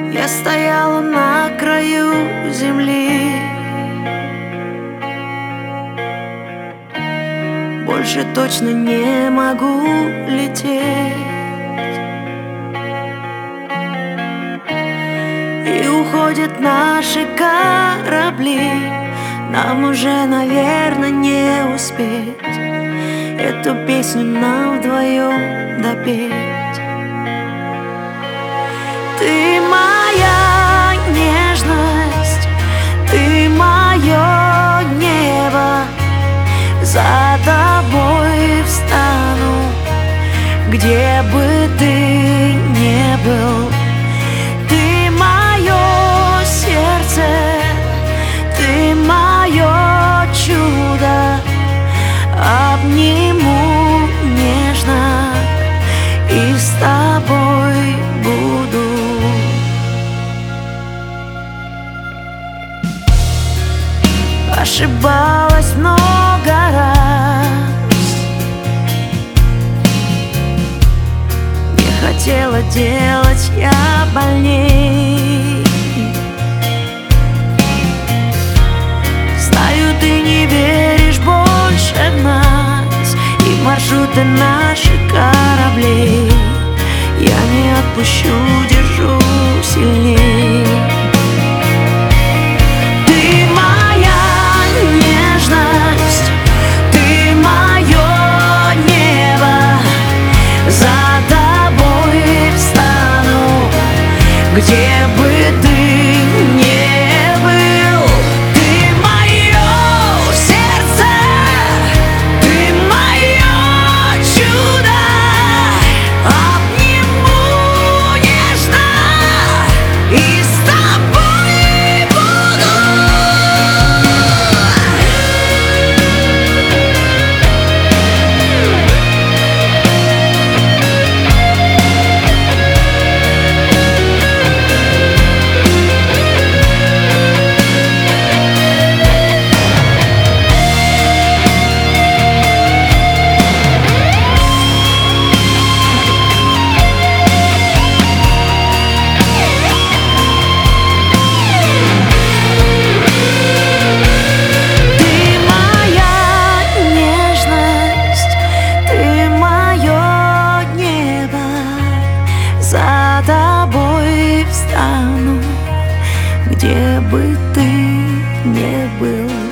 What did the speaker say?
Я стояла на краю земли, больше точно не могу лететь. И уходят наши корабли, нам уже, наверное, не успеть эту песню нам вдвоем допеть. Ты моя нежность, ты мое небо, за тобой встану, где бы ты ни был. Ты мое сердце, ты мое чудо, обниму нежно и с тобой буду. Ошибалась много раз, не хотела делать я больней. Знаю, ты не веришь больше в нас и маршруты наших кораблей. Я не отпущу, держу сильней. Где бы ты ни был, ты мое сердце, ты мое чудо, обниму нежно и с тобой буду. За тобой встану, где бы ты ни был.